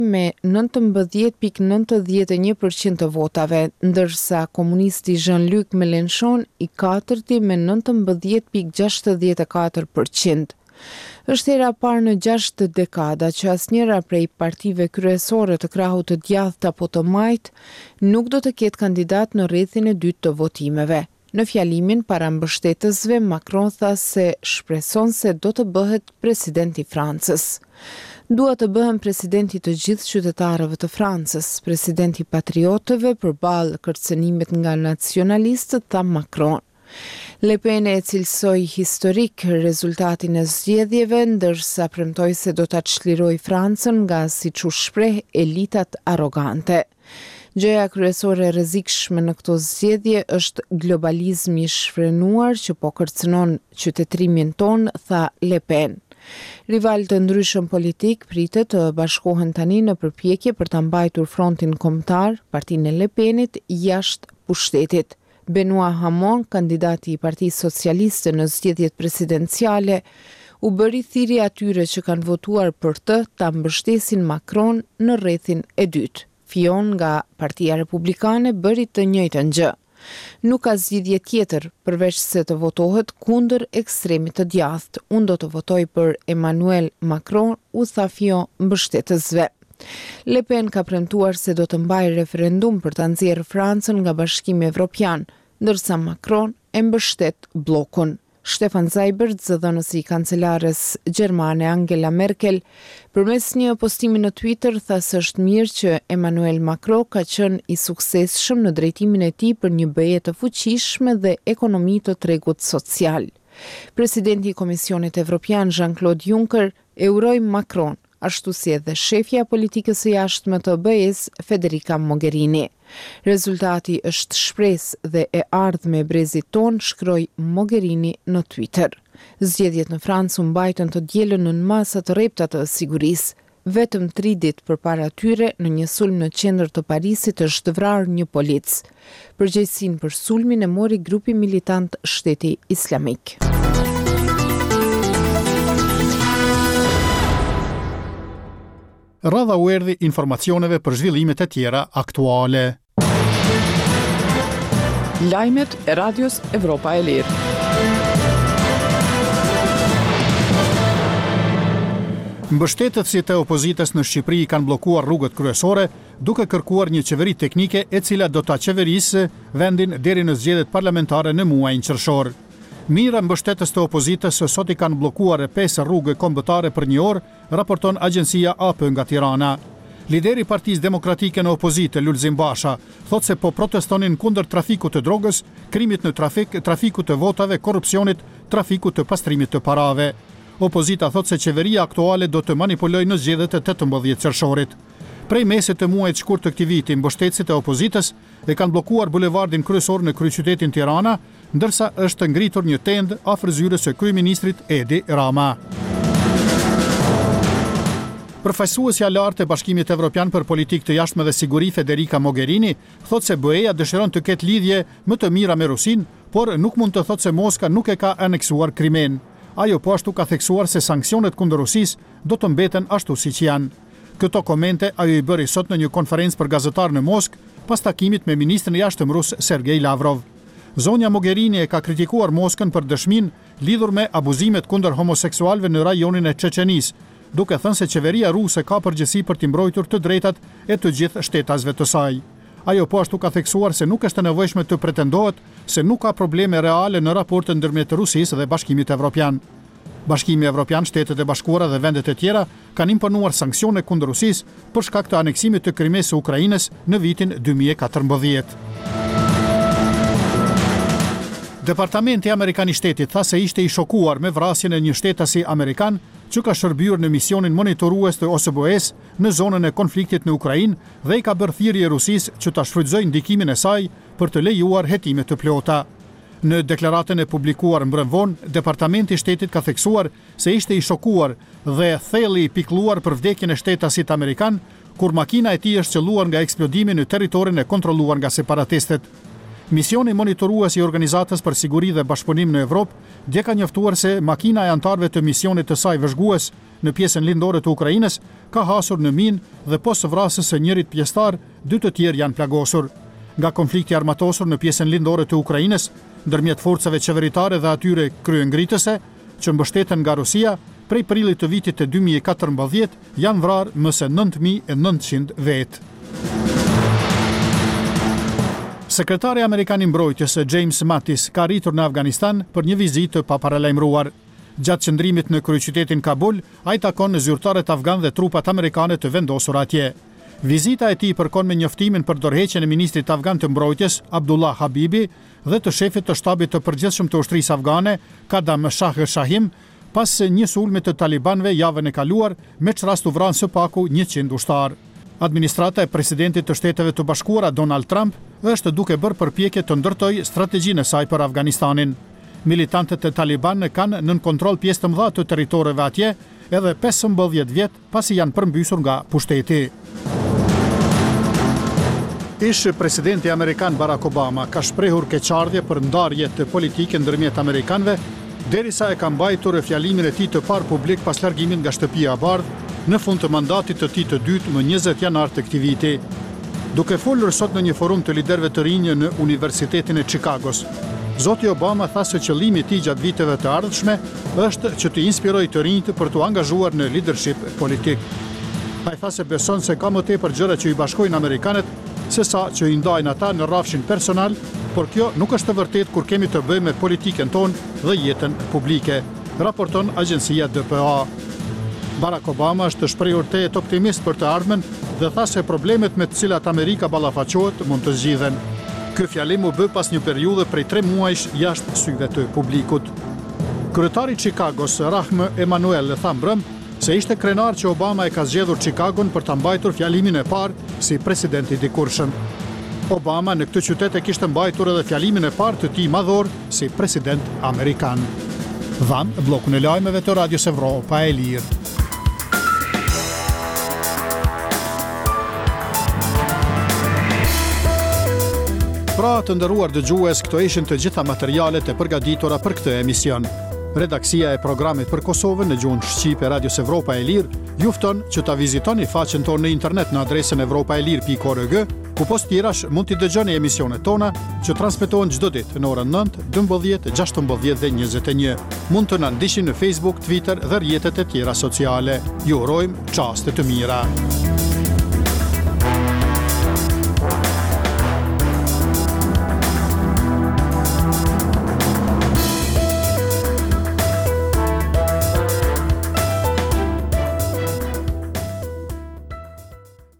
me 19,91% të votave, ndërsa komunisti Jean-Luc Mélenchon i katërti me 19,64%. Është hera parë në 6 dekada që asnjëra prej partive kryesore të krahut të djathtë apo të majt nuk do të ketë kandidat në rrethin e dytë të votimeve. Në fjalimin para mbështetësve, Macron tha se shpreson se do të bëhet president i Francës. Dua të bëhem presidenti të gjithë qytetarëve të Francës, presidenti patriotëve përballë kërcënimit nga nacionalistët, tha Macron. Le Pen e cilësoi historik rezultatin e zgjedhjeve, ndërsa premtoi se do ta çlirojë Francën nga, siç u shpreh, elitat arrogante. Gjëja kryesore e rrezikshme në këto zgjedhje është globalizmi i shfrenuar që po kërcënon qytetrimin ton, tha Le Pen. Rival të ndryshëm politik pritet të bashkohen tani në përpjekje për ta mbajtur frontin kombëtar, partinë e Le Penit, jashtë pushtetit. Benoît Hamon, kandidati i Partisë Socialiste në zgjedhjet presidenciale, u bëri thirrje atyre që kanë votuar për të ta mbështesin Macron në rrethin e dytë. Fillon nga Partia Republikane bëri të njëjtën gjë. Nuk ka zgjidhje tjetër përveç se të votohet kundër ekstremit të djathtë. Unë do të votoj për Emmanuel Macron, u tha Fillon mbështetësve. Le Pen ka premtuar se do të mbajë referendum për ta nxjerrë Francën nga Bashkimi Evropian, ndërsa Macron e mbështet bllokun. Stefan Seibert, zëdhënësi i kancelares gjermane Angela Merkel, përmes një postimi në Twitter tha se është mirë që Emmanuel Macron ka qenë i suksesshëm në drejtimin e tij për një BE të fuqishme dhe ekonomi të tregut social. Presidenti i Komisionit Evropian Jean-Claude Juncker e uroi Macron, ashtu si edhe shefja politikës së jashtme të BE-s Federica Mogherini. Rezultati është shpresë dhe e ardhme e brezit ton, shkroi Mogherini në Twitter. Zgjedhjet në Francë u mbajtën të dielën në masa të rrepta të sigurisë. Vetëm 3 ditë përpara tyre, në një sulm në qendër të Parisit është vrarë një polic. Përgjegjësinë për sulmin e mori grupi militant Shteti Islamik. Radha u erdhi informacioneve për zhvillimet e tjera aktuale. Lajmet e Radios Evropa e Lirë. Mbështetësit e opozitës në Shqipëri kanë bllokuar rrugët kryesore duke kërkuar një qeveri teknike e cila do ta qeverisë vendin deri në zgjedhjet parlamentare në muajin qershor. Mira mbështetës të opozitës sot i kanë bllokuar 5 rrugë kombëtare për 1 orë, raporton agjencia AP nga Tirana. Lideri i Partisë Demokratike në opozitë, Lulzim Basha, thotë se po protestonin kundër trafikut të drogës, krimit në trafik, trafikut të votave, korrupsionit, trafikut të pastrimit të parave. Opozita thotë se qeveria aktuale do të manipulojë në zgjedhjet e 18 qershorit. Prej mesit të muajit shkurt të këtij viti, mbështetësit e opozitës e kanë bllokuar bulevardin kryesor në kryeqytetin Tirana, ndërsa është ngritur një tendë afër zyrës së kryeministrit Edi Rama. Përfaqësuesja lartë e Bashkimit Evropian për politikë të jashtme dhe siguri Federica Mogherini thotë se BE-ja dëshiron të ketë lidhje më të mira me Rusinë, por nuk mund të thotë se Moska nuk e ka aneksuar Krimen. Ajo po ashtu ka theksuar se sanksionet kundër Rusisë do të mbeten ashtu siç janë. Këto komente ajo i bëri sot në një konferencë për gazetarë në Moskë pas takimit me ministrin e jashtëm rus Sergej Lavrov. Zonja Mogherini e ka kritikuar Moskën për dëshminë lidhur me abuzimet kundër homoseksualëve në rajonin e Çeçenisë, duke thënë se qeveria ruse ka përgjegjësi për t'i mbrojtur të drejtat e të gjithë shtetasve të saj. Ajo po ashtu ka theksuar se nuk është e nevojshme të pretendohet se nuk ka probleme reale në raportet ndërmjet Rusisë dhe Bashkimit Evropian. Bashkimi Evropian, Shtetet e Bashkuara dhe vendet e tjera kanë imponuar sanksione kundër Rusisë për shkak të aneksimit të Krimes së Ukrainës në vitin 2014. Departamenti Amerikan i Shtetit tha se ishte i shokuar me vrasjen e një shtetasi amerikan që ka shërbyer në misionin monitorues të OSBE-s në zonën e konfliktit në Ukrainë dhe i ka bërë thirrje Rusisë që ta shfrytëzojë ndikimin e saj për të lejuar hetime të plota. Në deklaratën e publikuar mbrëm vonë, Departamenti i Shtetit ka theksuar se ishte i shokuar dhe thelli i pikëlluar për vdekjen e shtetasit amerikan kur makina e tij është qelluar nga eksplodimi në territorin e kontrolluar nga separatistët. Misioni monitorues i Organizatës për Siguri dhe Bashkëpunim në Evropë dje ka njoftuar se makina e antarëve të misionit të saj vëzhgues në pjesën lindore të Ukrainës ka hasur në minë dhe pas vrasjes së njërit pjesëtar, 2 të tjerë janë plagosur. Nga konflikti armatosur në pjesën lindore të Ukrainës, ndërmjet forcave qeveritare dhe atyre kryengritëse që mbështeten nga Rusia, prej prillit të vitit të 2014 janë vrarë më se 9.900 vetë. Sekretari Amerikan i Mbrojtjes James Mattis ka arritur në Afganistan për një vizitë pa paralajmëruar. Gjatë qëndrimit në kryeqytetin Kabul, ai takon zyrtarët afgan dhe trupat amerikane të vendosur atje. Vizita e tij përkon me njoftimin për dorëheqjen e ministrit afgan të mbrojtjes Abdullah Habibi dhe të shefit të shtabit të përgjithshëm të ushtrisë afgane Kadam Shah Shahim pas një sulmi të talibanëve javën e kaluar, me çrast u vranë së paku 100 ushtarë. Administrata e presidentit të Shteteve të Bashkuara Donald Trump është duke bërë përpjekje të ndërtojë strategjinë e saj për Afganistanin. Militantët e Taliban kanë nën kontroll pjesë të mëdha të territoreve atje, edhe 15 vjet pasi janë përmbysur nga pushteti. Ish presidenti amerikan Barack Obama ka shprehur keqardhje për ndarje të politike ndërmjet amerikanëve, derisa e ka mbajtur fjalimin e tij të parë publik pas largimit nga shtëpia e bardhë në fund të mandatit të tij të dytë më 20 janar të këtij viti. Duke folur sot në një forum të liderëve të rinj në Universitetin e Chicagos, zoti Obama tha se qëllimi i tij gjatë viteve të ardhshme është që të inspirojë të rinjt për t'u angazhuar në leadership politik. Ai tha se beson se ka më tepër gjëra që i bashkojnë amerikanët se sa që i ndajnë ata në rrafshin personal, por kjo nuk është e vërtetë kur kemi të bëjmë me politikën tonë dhe jetën publike, raporton agjencia DPA. Barack Obama është shprehur tejet optimist për të ardhmen dhe tha se problemet me të cilat Amerika ballafaqohet mund të zgjidhen. Ky fjalim u bë pas një periudhe prej 3 muajsh jashtë syve të publikut. Kryetari i Chicagos, Rahm Emanuel, tha mbrëm se ishte krenar që Obama e ka zgjedhur Chicagon për ta mbajtur fjalimin e parë si president i dikurshëm. Obama në këtë qytet e kishte mbajtur edhe fjalimin e parë të tij madhor si president amerikan. Vam bllokun e lajmeve të Radios Evropa e Lirë. Pra të nderuar dëgjues, këto ishin të gjitha materialet e përgatitura për këtë emision. Redaksia e programit për Kosovën në gjuhën shqipe Radios Evropa e Lirë ju fton që ta vizitoni faqen tonë në internet në adresën evropaelir.org, ku post tjerash mund t'i dëgjoni emisionet tona që transmetohen çdo ditë në orën 9, 12, 16 dhe 21. Mund të na ndiqni në Facebook, Twitter dhe rrjetet e tjera sociale. Ju urojmë çaste të mira.